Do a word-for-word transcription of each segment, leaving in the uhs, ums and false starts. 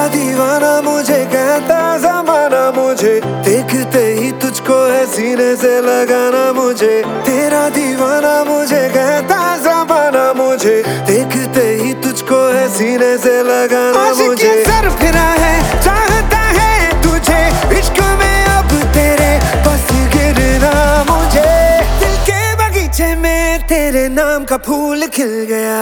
दीवाना मुझे कहता जमाना, मुझे देखते ही तुझको है सीने से लगाना। मुझे तेरा दीवाना मुझे कहता जमाना, मुझे देखते ही तुझको है सीने से लगाना। मुझे सर फिरा है, चाहता है तुझे, इश्क में अब तेरे बस गिरना। मुझे दिल के बगीचे में तेरे नाम का फूल खिल गया।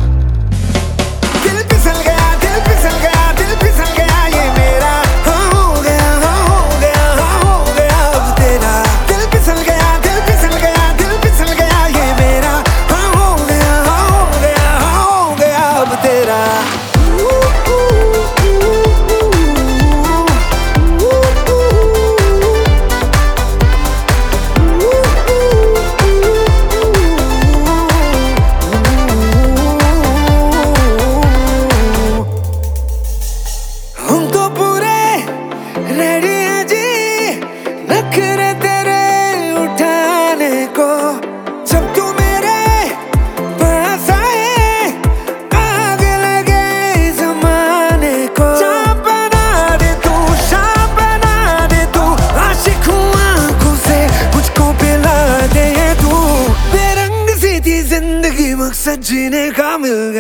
दिल फिसल गया, दिल फिसल गया, दिल फिसल गया ये मेरा। हाँ हो गया, हाँ हो गया, हाँ हो गया अब तेरा। दिल फिसल गया, दिल फिसल गया, दिल फिसल गया ये मेरा। हाँ हो गया, हाँ हो गया, हाँ हो गया अब तेरा। रेडी है जी नखरे तेरे उठाने को, जब तू मेरे पास आए आग लगे जमाने को। शाम बना दे तू, शाम बना दे तू, आशिक हूँ आंखों से मुझको पिला दे तू। बेरंग सी थी जिंदगी, मकसद जीने का मिल गया।